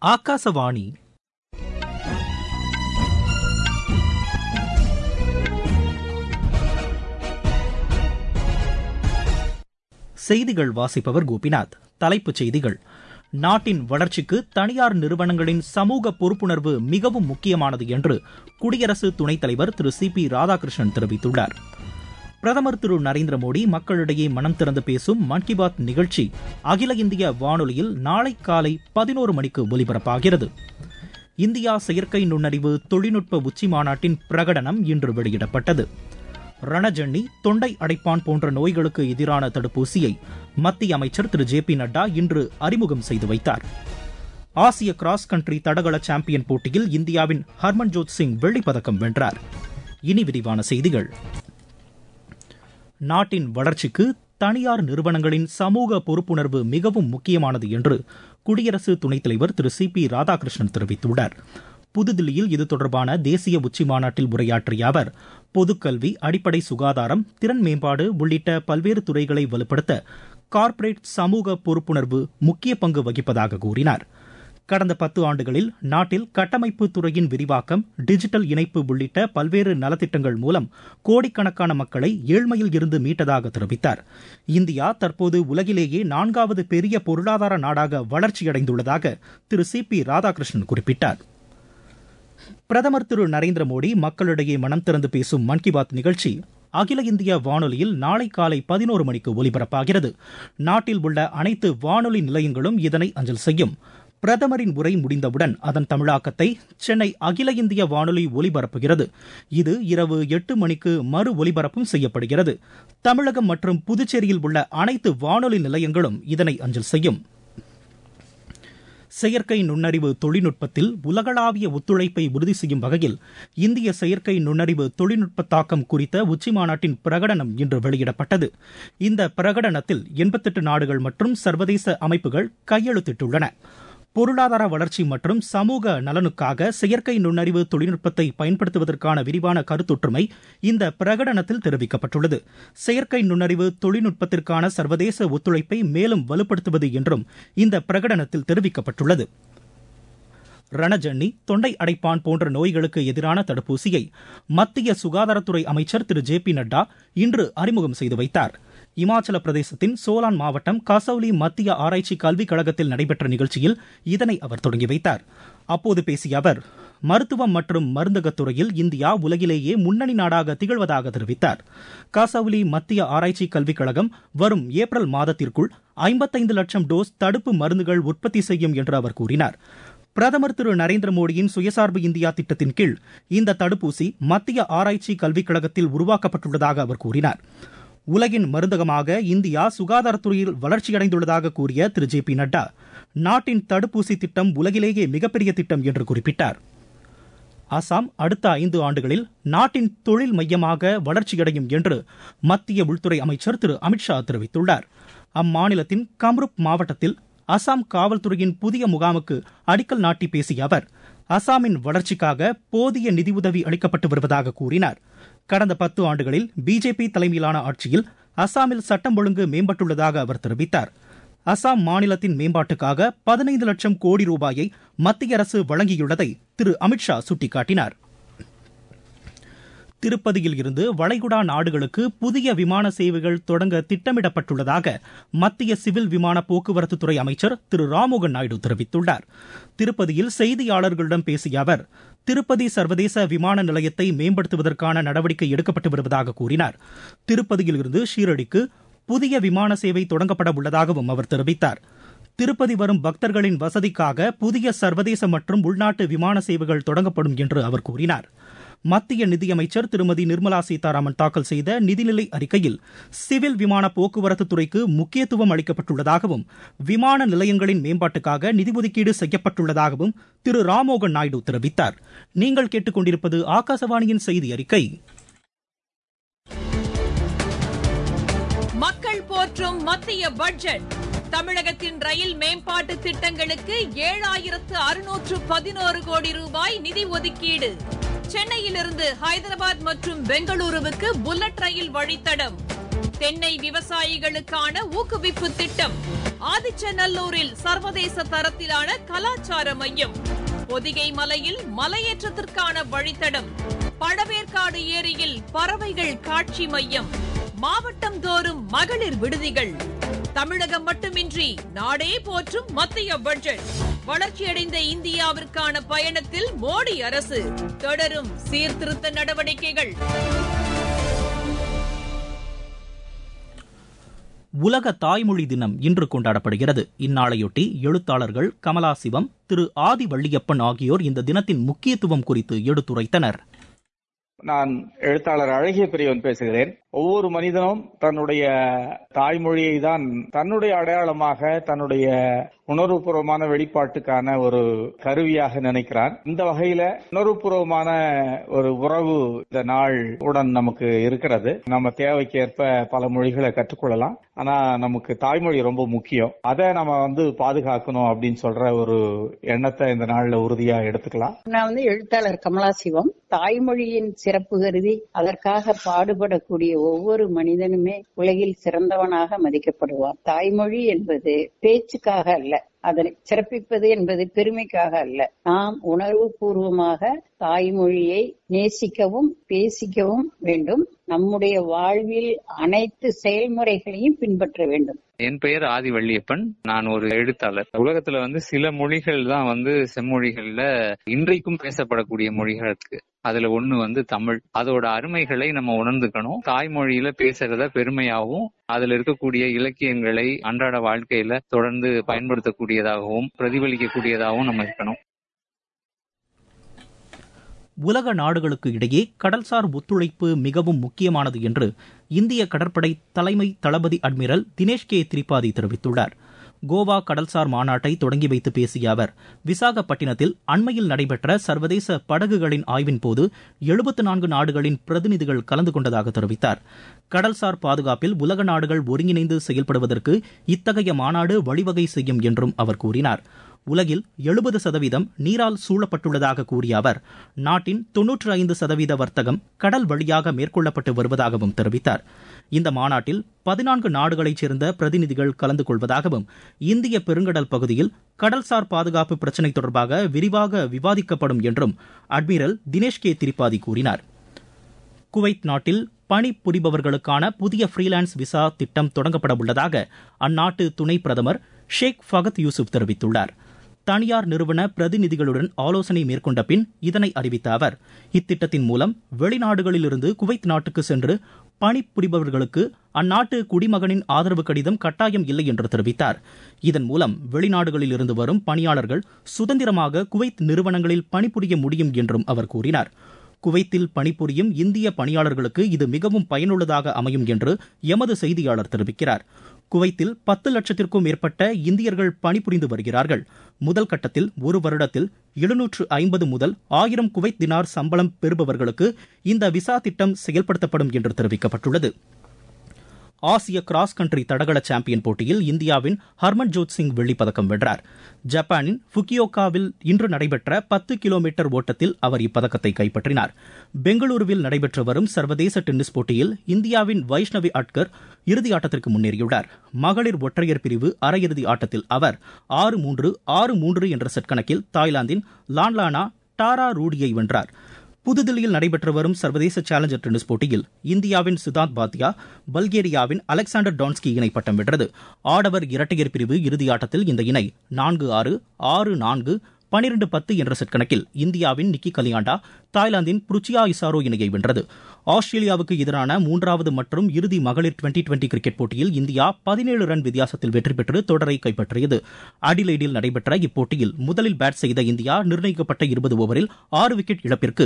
ஆகாசவாணி. செய்திகள் வாசிப்பவர் கோபிநாத். தலைப்புச் செய்திகள். நாட்டின் வளர்ச்சிக்கு தனியார் நிறுவனங்களின் சமூக பொறுப்புணர்வு மிகவும் முக்கியமானது என்று குடியரசு துணைத் தலைவர் திரு சி.பி. ராதாகிருஷ்ணன் தெரிவித்துள்ளார். பிரதமர் திரு நரேந்திர மோடி மக்களிடையே மனம் திறந்து பேசும் மன் கி பாத் நிகழ்ச்சி அகில இந்திய வானொலியில் நாளை காலை 11 மணிக்கு ஒலிபரப்பாகிறது. இந்தியா செயற்கை நுண்ணறிவு தொழில்நுட்ப உச்சிமாநாட்டின் பிரகடனம் இன்று வெளியிடப்பட்டது. ரணஜன்னி, தொண்டை அடைப்பான் போன்ற நோய்களுக்கு எதிரான தடுப்பூசியை மத்திய அமைச்சர் திரு ஜே.பி. நட்டா இன்று அறிமுகம் செய்து வைத்தார். ஆசிய கிராஸ் கண்ட்ரி தடகள சாம்பியன் போட்டியில் இந்தியாவின் ஹர்மன்ஜோத் சிங் வெள்ளிப்பதக்கம் வென்றார். இனி விரிவான செய்திகள். நாட்டின் வளர்ச்சிக்கு தனியார் நிறுவனங்களின் சமூக பொறுப்புணர்வு மிகவும் முக்கியமானது என்று குடியரசு துணைத் தலைவர் திரு சி.பி. ராதாகிருஷ்ணன் தெரிவித்துள்ளார். புதுதில்லியில் இது தொடர்பான தேசிய உச்சிமாநாட்டில் உரையாற்றிய அவர், பொதுக்கல்வி, அடிப்படை சுகாதாரம், திறன் மேம்பாடு உள்ளிட்ட பல்வேறு துறைகளை வலுப்படுத்த கார்ப்பரேட் சமூக பொறுப்புணர்வு முக்கிய பங்கு வகிப்பதாக கூறினார். கடந்த 10 ஆண்டுகளில் நாட்டில் கட்டமைப்பு துறையின் விரிவாக்கம், டிஜிட்டல் இணைப்பு உள்ளிட்ட பல்வேறு நலத்திட்டங்கள் மூலம் கோடிக்கணக்கான மக்களை ஏழ்மையில் இருந்து மீட்டதாக தெரிவித்தார். இந்தியா தற்போது உலகிலேயே 4வது பெரிய பொருளாதார நாடாக வளர்ச்சியடைந்துள்ளதாக திரு சி.பி. ராதாகிருஷ்ணன் குறிப்பிட்டார். பிரதமர் திரு நரேந்திர மோடி மக்களிடையே மனம் திறந்து பேசும் மன் கி பாத் நிகழ்ச்சி அகில இந்திய வானொலியில் நாளை காலை 11 மணிக்கு ஒலிபரப்பாகிறது. நாட்டில் உள்ள அனைத்து வானொலி நிலையங்களும் இதனை அஞ்சல் செய்யும். பிரதமரின் உரை முடிந்தவுடன் அதன் தமிழாக்கத்தை சென்னை அகில இந்திய வானொலி ஒலிபரப்புகிறது. இது இரவு 8 மணிக்கு மறு ஒலிபரப்பும் செய்யப்படுகிறது. தமிழகம் மற்றும் புதுச்சேரியில் உள்ள அனைத்து வானொலி நிலையங்களும் இதனை அஞ்சல் செய்யும். செயற்கை நுண்ணறிவு தொழில்நுட்பத்தில் உலகளாவிய ஒத்துழைப்பை உறுதி செய்யும் வகையில் இந்திய செயற்கை நுண்ணறிவு தொழில்நுட்ப தாக்கம் குறித்த உச்சிமாநாட்டின் பிரகடனம் இன்று வெளியிடப்பட்டது. இந்த பிரகடனத்தில் 88 நாடுகள் மற்றும் சர்வதேச அமைப்புகள் கையெழுத்திட்டுள்ளன. பொருளாதார வளர்ச்சி மற்றும் சமூக நலனுக்காக செயற்கை நுண்ணறிவு தொழில்நுட்பத்தை பயன்படுத்துவதற்கான விரிவான கருத்தொற்றுமை இந்த பிரகடனத்தில் தெரிவிக்கப்பட்டுள்ளது. செயற்கை நுண்ணறிவு தொழில்நுட்பத்திற்கான சர்வதேச ஒத்துழைப்பை மேலும் வலுப்படுத்துவது என்றும் இந்த பிரகடனத்தில் தெரிவிக்கப்பட்டுள்ளது. ரணஜன்னி, தொண்டை அடைப்பான் போன்ற நோய்களுக்கு எதிரான தடுப்பூசியை மத்திய சுகாதாரத்துறை அமைச்சர் திரு ஜே.பி. நட்டா இன்று அறிமுகம் செய்து வைத்தார். இமாச்சல பிரதேசத்தின் சோலான் மாவட்டம் கசௌலி மத்திய ஆராய்ச்சி கல்விக் கழகத்தில் நடைபெற்ற நிகழ்ச்சியில் இதனை அவர் தொடங்கி வைத்தார். அப்போது பேசிய அவர், மருத்துவம் மற்றும் மருந்தகத் துறையில் இந்தியா உலகிலேயே முன்னணி நாடாக திகழ்வதாக தெரிவித்தார். கசௌலி மத்திய ஆராய்ச்சி கல்விக் கழகம் வரும் ஏப்ரல் மாதத்திற்குள் 55 லட்சம் டோஸ் தடுப்பு மருந்துகள் உற்பத்தி செய்யும் என்று அவர் கூறினார். பிரதமர் திரு நரேந்திர மோடியின் சுயசார்பு இந்தியா திட்டத்தின் கீழ் இந்த தடுப்பூசி மத்திய ஆராய்ச்சி கல்விக் கழகத்தில் உருவாக்கப்பட்டுள்ளதாக அவர் கூறினார். உலகின் மருந்தகமாக இந்தியா சுகாதாரத்துறையில் வளர்ச்சியடைந்துள்ளதாக கூறிய திரு ஜே.பி. நட்டா, நாட்டின் தடுப்பூசி திட்டம் உலகிலேயே மிகப்பெரிய திட்டம் என்று குறிப்பிட்டார். அசாம் அடுத்த 5 ஆண்டுகளில் நாட்டின் தொழில் மையமாக வளர்ச்சியடையும் என்று மத்திய உள்துறை அமைச்சர் திரு அமித்ஷா தெரிவித்துள்ளார். அம்மாநிலத்தின் கம்ருப் மாவட்டத்தில் அசாம் காவல்துறையின் புதிய முகாமுக்கு அடிக்கல் நாட்டி பேசிய அவர், அசாமின் வளர்ச்சிக்காக போதிய நிதியுதவி அளிக்கப்பட்டு வருவதாக கூறினார். கடந்த 10 ஆண்டுகளில் பிஜேபி தலைமையிலான ஆட்சியில் அசாமில் சட்டம் ஒழுங்கு மேம்பட்டுள்ளதாக அவர் தெரிவித்தார். அசாம் மாநிலத்தின் மேம்பாட்டுக்காக 15 லட்சம் கோடி ரூபாயை மத்திய அரசு வழங்கியுள்ளதை திரு அமித்ஷா சுட்டிக்காட்டினார். திருப்பதியில் இருந்து வளைகுடா நாடுகளுக்கு புதிய விமான சேவைகள் தொடங்க திட்டமிடப்பட்டுள்ளதாக மத்திய சிவில் விமான போக்குவரத்துத்துறை அமைச்சர் திரு ராம்மோகன் நாயுடு தெரிவித்துள்ளார். திருப்பதியில் செய்தியாளர்களிடம் பேசிய அவர், திருப்பதி சர்வதேச விமான நிலையத்தை மேம்படுத்துவதற்கான நடவடிக்கை எடுக்கப்பட்டு வருவதாக கூறினார். திருப்பதியில் இருந்து ஷீரடிக்கு புதிய விமான சேவை தொடங்கப்பட உள்ளதாகவும் அவர் தெரிவித்தார். திருப்பதி வரும் பக்தர்களின் வசதிக்காக புதிய சர்வதேச மற்றும் உள்நாட்டு விமான சேவைகள் தொடங்கப்படும் என்று அவர் கூறினார். மத்திய நிதியமைச்சர் திருமதி நிர்மலா சீதாராமன் தாக்கல் செய்த நிதிநிலை அறிக்கையில் சிவில் விமான போக்குவரத்து துறைக்கு முக்கியத்துவம் அளிக்கப்பட்டுள்ளதாகவும் விமான நிலையங்களின் மேம்பாட்டுக்காக நிதி ஒதுக்கீடு செய்யப்பட்டுள்ளதாகவும் திரு ராம்மோகன் நாயுடு தெரிவித்தார். நீங்கள் கேட்டுக்கொண்டிருப்பது ஆகாசவாணியின் செய்தி அறிக்கை. மக்கள் போற்றும் மத்திய பட்ஜெட். தமிழகத்தின் ரயில் மேம்பாட்டு திட்டங்களுக்கு 7611 கோடி ரூபாய் நிதி ஒதுக்கீடு. சென்னையிலிருந்து ஹைதராபாத் மற்றும் பெங்களூருவுக்கு புல்லட் ரயில் வழித்தடம். தென்னை விவசாயிகளுக்கான ஊக்குவிப்பு திட்டம், ஆதிச்சநல்லூரில் சர்வதேச தரத்திலான கலாச்சார மையம், பொதிகை மலையில் மலையேற்றத்திற்கான வழித்தடம், பழவேற்காடு ஏரியில் பறவைகள் காட்சி மையம், மாவட்டம் தோறும் மகளிர் விடுதிகள். தமிழகம் மட்டுமின்றி நாடே போற்றும் மத்திய பட்ஜெட். வளர்ச்சியடைந்த இந்தியாவிற்கான பயணத்தில் மோடி அரசு தொடரும் சீர்திருத்த நடவடிக்கைகள். உலக தாய்மொழி தினம் இன்று கொண்டாடப்படுகிறது. இந்நாளையொட்டி எழுத்தாளர்கள் கமலா சிவம், திரு ஆதி வள்ளியப்பன் ஆகியோர் இந்த தினத்தின் முக்கியத்துவம் குறித்து எடுத்துரைத்தனர். நான் எழுத்தாளர் அழகிய பெரியவன் பேசுகிறேன். ஒவ்வொரு மனிதனும் தன்னுடைய தாய்மொழியை தான் தன்னுடைய அடையாளமாக, தன்னுடைய உணர்வுபூர்வமான வெளிப்பாட்டுக்கான ஒரு கருவியாக நினைக்கிறான். இந்த வகையில உணர்வுபூர்வமான ஒரு உறவு இந்த நாள் உடன் நமக்கு இருக்கிறது. நம்ம தேவைக்கேற்ப பல மொழிகளை கற்றுக்கொள்ளலாம். ஆனா நமக்கு தாய்மொழி ரொம்ப முக்கியம். அதை நம்ம பாதுகாக்கணும் அப்படின்னு சொல்ற ஒரு எண்ணத்தை இந்த நாள்ல உறுதியா எடுத்துக்கலாம். நான் எழுத்தாளர் கமலா சிவம். தாய்மொழியின் சிறப்பு கருதி அதற்காக பாடுபடக்கூடிய ஒவ்வொரு மனிதனுமே உலகில் சிறந்தவனாக மதிக்கப்படுவான். தாய்மொழி என்பது பேச்சுக்காக அல்ல, அதனை சிறப்பிப்பது என்பது பெருமைக்காக அல்ல. நாம் உணர்வு பூர்வமாக தாய்மொழியை நேசிக்கவும் பேசிக்கவும் வேண்டும். நம்முடைய வாழ்வில் அனைத்து செயல்முறைகளையும் பின்பற்ற வேண்டும். என் பெயர் ஆதி வள்ளியப்பன். நான் ஒரு எழுத்தாளர். உலகத்துல சில மொழிகள் தான் செம்மொழிகள்ல இன்றைக்கும் பேசப்படக்கூடிய மொழிகள் இருக்கு. அதுல ஒண்ணு தமிழ். அதோட அருமைகளை நம்ம உணர்ந்துக்கணும். தாய்மொழியில பேசுறத பெருமையாகவும், அதுல இருக்கக்கூடிய இலக்கியங்களை அன்றாட வாழ்க்கையில தொடர்ந்து பயன்படுத்தக்கூடியதாகவும் பிரதிபலிக்கக்கூடியதாகவும் நம்ம இருக்கணும். உலக நாடுகளுக்கு இடையே கடல்சார் ஒத்துழைப்பு மிகவும் முக்கியமானது என்று இந்திய கடற்படை தலைமை தளபதி அட்மிரல் தினேஷ் கே திரிபாதி தெரிவித்துள்ளார். கோவா கடல்சார் மாநாட்டை தொடங்கி வைத்து பேசிய அவர், விசாகப்பட்டினத்தில் அண்மையில் நடைபெற்ற சர்வதேச படகுகளின் ஆய்வின் போது 74 நாடுகளின் பிரதிநிதிகள் கலந்து கொண்டதாக தெரிவித்தார். கடல்சார் பாதுகாப்பில் உலக நாடுகள் ஒருங்கிணைந்து செயல்படுவதற்கு இத்தகைய மாநாடு வழிவகை செய்யும் என்றும் அவர் கூறினார். உலகில் 70% நீரால் சூழப்பட்டுள்ளதாக கூறிய அவர், நாட்டின் 95% வர்த்தகம் கடல் வழியாக மேற்கொள்ளப்பட்டு வருவதாகவும் தெரிவித்தார். இந்த மாநாட்டில் 14 நாடுகளைச் சேர்ந்த பிரதிநிதிகள் கலந்து கொள்வதாகவும், இந்திய பெருங்கடல் பகுதியில் கடல்சார் பாதுகாப்பு பிரச்சினை தொடர்பாக விரிவாக விவாதிக்கப்படும் என்றும் அட்மிரல் தினேஷ் கே திரிபாதி கூறினார். குவைத் நாட்டில் பணிபுரிபவர்களுக்கான புதிய ஃப்ரீலான்ஸ் விசா திட்டம் தொடங்கப்பட உள்ளதாக அந்நாட்டு துணை பிரதமர் ஷேக் ஃபகத் யூசுப் தெரிவித்துள்ளார். தனியார் நிறுவன பிரதிநிதிகளுடன் ஆலோசனை மேற்கொண்ட பின் இதனை அறிவித்த அவர், இத்திட்டத்தின் மூலம் வெளிநாடுகளிலிருந்து குவைத் நாட்டுக்கு சென்று பணிபுரிபவர்களுக்கு அந்நாட்டு குடிமகனின் ஆதரவு கடிதம் கட்டாயம் இல்லை என்று தெரிவித்தார். இதன் மூலம் வெளிநாடுகளில் இருந்து வரும் பணியாளர்கள் சுதந்திரமாக குவைத் நிறுவனங்களில் பணிபுரிய முடியும் என்றும் அவர் கூறினார். குவைத்தில் பணிபுரியும் இந்திய பணியாளர்களுக்கு இது மிகவும் பயனுள்ளதாக அமையும் என்று எமது செய்தியாளர் தெரிவிக்கிறார். குவைத்தில் 10 லட்சத்திற்கும் மேற்பட்ட இந்தியர்கள் பணிபுரிந்து வருகிறார்கள். முதல் கட்டத்தில் ஒரு வருடத்தில் 750 முதல் 1000 குவைத் தினார் சம்பளம் பெறுபவர்களுக்கு இந்த விசா திட்டம் செயல்படுத்தப்படும் என்று தெரிவிக்கப்பட்டுள்ளது. ஆசிய கிராஸ் கண்ட்ரி தடகள சாம்பியன் போட்டியில் இந்தியாவின் ஹர்மன்ஜோத் சிங் வெள்ளிப்பதக்கம் வென்றார். ஜப்பானின் ஃபுகியோகாவில் இன்று நடைபெற்ற 10 கிலோமீட்டர் ஓட்டத்தில் அவர் இப்பதக்கத்தை கைப்பற்றினார். பெங்களூருவில் நடைபெற்று வரும் சர்வதேச டென்னிஸ் போட்டியில் இந்தியாவின் வைஷ்ணவி அட்கர் இறுதி ஆட்டத்திற்கு முன்னேறியுள்ளார். மகளிர் ஒற்றையர் பிரிவு அரையிறுதி ஆட்டத்தில் அவர் 6-3, 6-3 என்ற செட் கணக்கில் தாய்லாந்தின் லான்லானா டாரா ரூடியை வென்றார். புதுதில்லியில் நடைபெற்று வரும் சர்வதேச சேலஞ்சர் டென்னிஸ் போட்டியில் இந்தியாவின் சித்தாந்த் பாத்தியா பல்கேரியாவின் அலெக்சாண்டர் டான்ஸ்கி இணை பட்டம் வென்றது. ஆடவர் இரட்டையர் பிரிவு இறுதியாட்டத்தில் இந்த இணை 4-6, 6-4, 12-10 என்ற செட் கணக்கில் இந்தியாவின் நிக்கி கலியாண்டா தாய்லாந்தின் புருச்சியா இசாரோ இணையை வென்றது. ஆஸ்திரேலியாவுக்கு எதிரான 3வது மற்றும் இறுதி மகளிர் 2020 கிரிக்கெட் போட்டியில் இந்தியா 17 ரன் வித்தியாசத்தில் வெற்றி பெற்று தொடரை கைப்பற்றியது. அடிலைடில் நடைபெற்ற இப்போட்டியில் முதலில் பேட் செய்த இந்தியா நிர்ணயிக்கப்பட்ட 20 ஓவரில் 6 விக்கெட் இழப்பிற்கு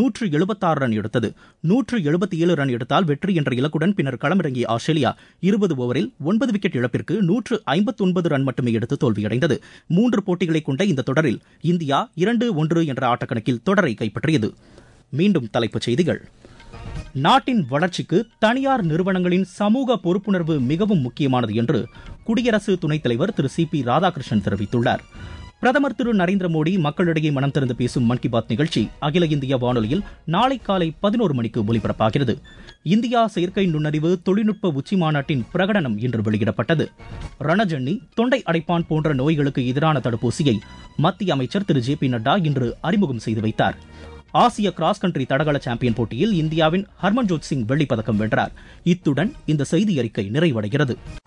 176 ரன் எடுத்தது. 177 ரன் எடுத்தால் வெற்றி என்ற இலக்குடன் பின்னர் களமிறங்கிய ஆஸ்திரேலியா 20 ஓவரில் 9 விக்கெட் இழப்பிற்கு 159 ரன் மட்டுமே எடுத்து தோல்வியடைந்தது. 3 போட்டிகளை கொண்ட இந்த தொடரில் இந்தியா 2-1 என்ற ஆட்டக்கணக்கில் தொடரை கைப்பற்றியது. மீண்டும் தலைப்புச் செய்திகள். நாட்டின் வளர்ச்சிக்கு தனியார் நிறுவனங்களின் சமூக பொறுப்புணர்வு மிகவும் முக்கியமானது என்று குடியரசு துணைத் தலைவர் திரு CP ராதாகிருஷ்ணன் தெரிவித்துள்ளார். பிரதமர் திரு நரேந்திர மோடி மக்களிடையே மனம் திறந்து பேசும் மன் கி பாத் நிகழ்ச்சி அகில இந்திய வானொலியில் நாளை காலை 11 மணிக்கு ஒலிபரப்பாகிறது. இந்தியா செயற்கை நுண்ணறிவு தொழில்நுட்ப உச்சி மாநாட்டின் பிரகடனம் இன்று வெளியிடப்பட்டது. ரணஜன்னி, தொண்டை அடைப்பான் போன்ற நோய்களுக்கு எதிரான தடுப்பூசியை மத்திய அமைச்சர் திரு ஜே பி நட்டா இன்று அறிமுகம் செய்து வைத்தார். ஆசிய கிராஸ் கண்ட்ரி தடகள சாம்பியன் போட்டியில் இந்தியாவின் ஹர்மன்ஜோத் சிங் வெள்ளிப்பதக்கம் வென்றார். இத்துடன் இந்த செய்தி அறிக்கை நிறைவடைகிறது.